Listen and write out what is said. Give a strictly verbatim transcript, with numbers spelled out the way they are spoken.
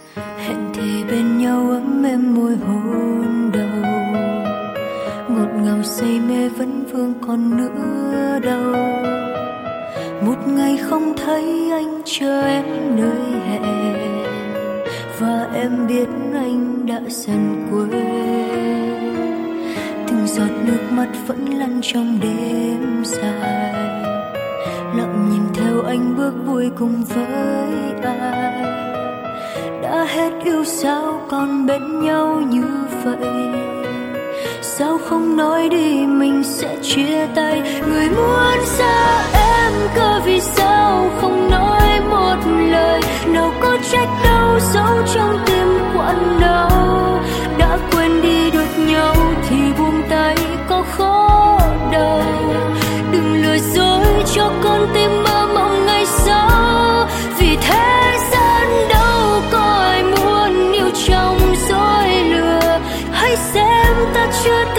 hẹn thề bên nhau ấm êm môi hôn đầu, ngọt ngào say mê vẫn vương còn nữa đâu. Một ngày không thấy anh chờ em nơi hẹn, và em biết anh đã dần quên. Từng giọt nước mắt vẫn lăn trong đêm dài, lặng nhìn theo anh bước vui cùng với ai. Đã hết yêu sao còn bên nhau như vậy, sao không nói đi mình sẽ chia tay. Người muốn xa em cơ vì sao không nói một lời, nào có trách đâu giấu trong tim quặn đau. Đã quên đi được nhau thì buông tay có khó đâu. Đừng lừa dối cho con tim mơ mộng ngày sau, vì thế gian đâu có ai muốn yêu trong dối lừa. Hãy xem ta chưa